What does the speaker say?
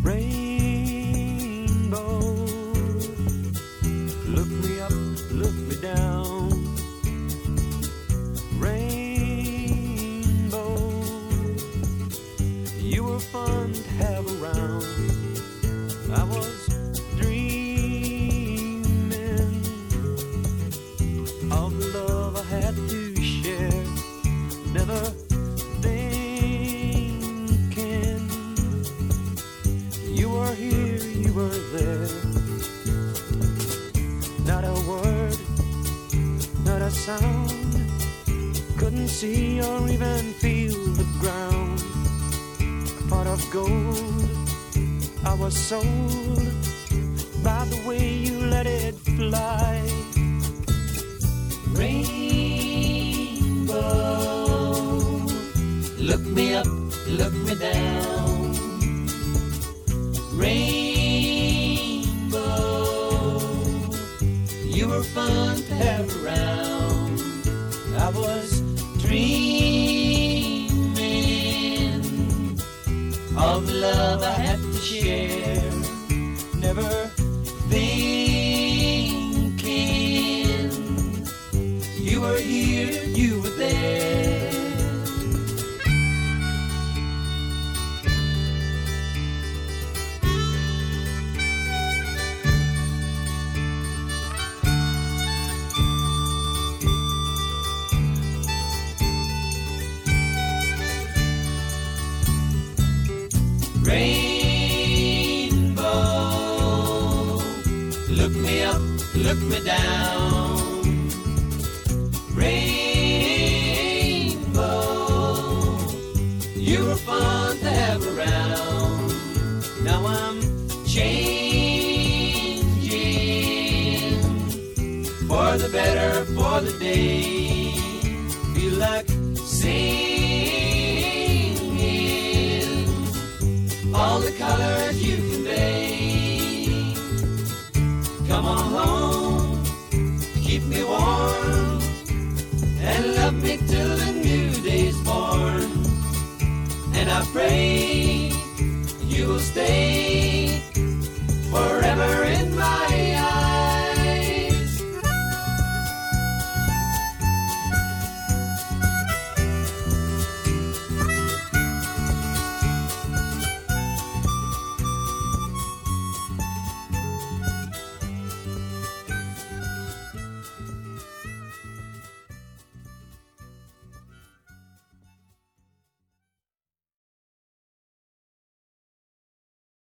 Rainbow, look me up, look me down. Rainbow, you were fun to have around. I was dreaming of the love I had to share, never thinking you were here, you were there. Not a word, not a sound, couldn't see or even feel the ground. A pot of gold, I was sold by the way you let it fly. Rainbow, look me up, look me down. Rainbow, you were fun to have around. I was dreaming of the love I had to share, never thinking you were here, you were there. Rainbow, look me up, look me down. Rainbow, you were fun to have around. Now I'm changing for the better, for the day. Feel like singing all the colors you convey. Come on home, keep me warm, and love me till the new day's born. And I pray you will stay